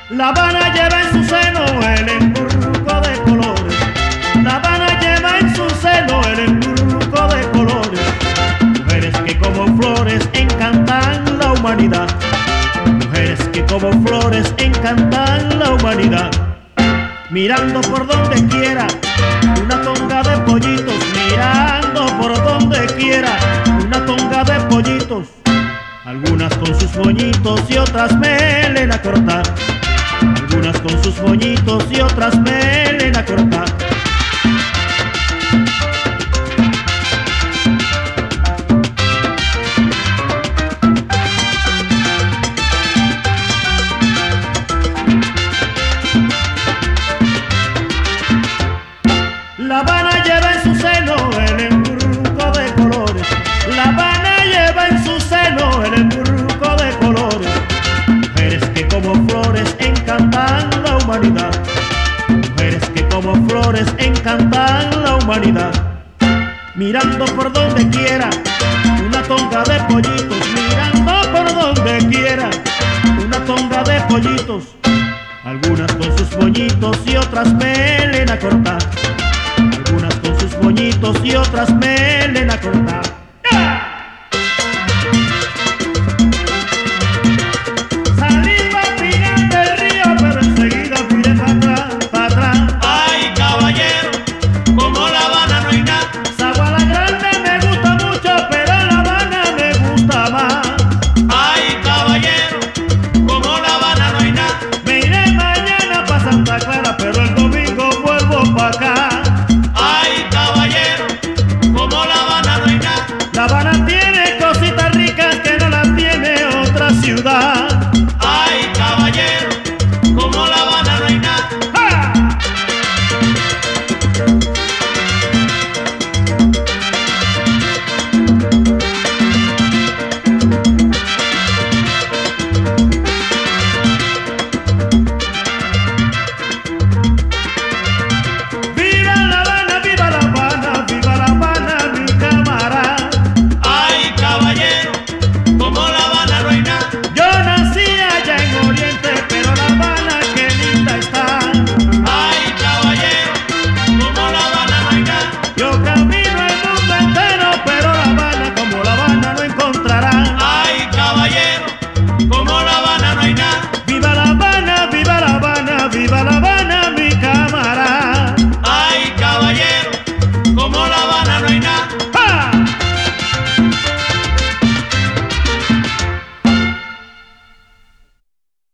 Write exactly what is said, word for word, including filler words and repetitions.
La Habana lleva en su seno el emburruco de colores. La Habana lleva en su seno el emburruco de colores. Mujeres que como flores encantan la humanidad. Mujeres que como flores encantan la humanidad. Mirando por donde quiera una tonga de pollitos. Mirando por donde quiera una tonga de pollitos. Algunas con sus moñitos y otras melena corta. Algunas con sus moñitos y otras melena corta. La Habana lleva en su seno el emburruco de colores. La Habana lleva en su seno el emburruco de colores. Mujeres que como flores encantan la humanidad. Mujeres que como flores encantan la humanidad. Mirando por donde quiera una tonga de pollitos. Mirando por donde quiera una tonga de pollitos. Algunas con sus moñitos y otras melena corta. Algunas con sus moñitos y otras melena corta. Salí pa' pinar del río, pero enseguida miré pa' atrás, pa' atrás. Ay, caballero, como La Habana no hay nada. Sabana Grande me gusta mucho, pero La Habana me gusta más. Ay, caballero, como La Habana no hay nada. Me iré mañana pa' Santa Clara, pero el domingo vuelvo pa' acá. Ay, caballero, como La Habana no hay nada. La Habana tiene cositas ricas que no las tiene otra ciudad. Ay, caballero, como La Habana no hay nada. ¡Ja! ¡Viva La Habana, viva La Habana, viva La Habana, mi camarada! Ay, caballero, como La Habana no hay nada. Yo nací allá en Oriente, pero La Habana qué linda está. Ay, caballero, como La Habana no hay nada. Yo camino el mundo entero, pero La Habana como La Habana no encontrará. Ay, caballero, como La Habana no hay nada. ¡Viva La Habana, viva La Habana, viva La Habana, mi camarada! Ay, caballero, como La Habana no hay nada. ¡Ja!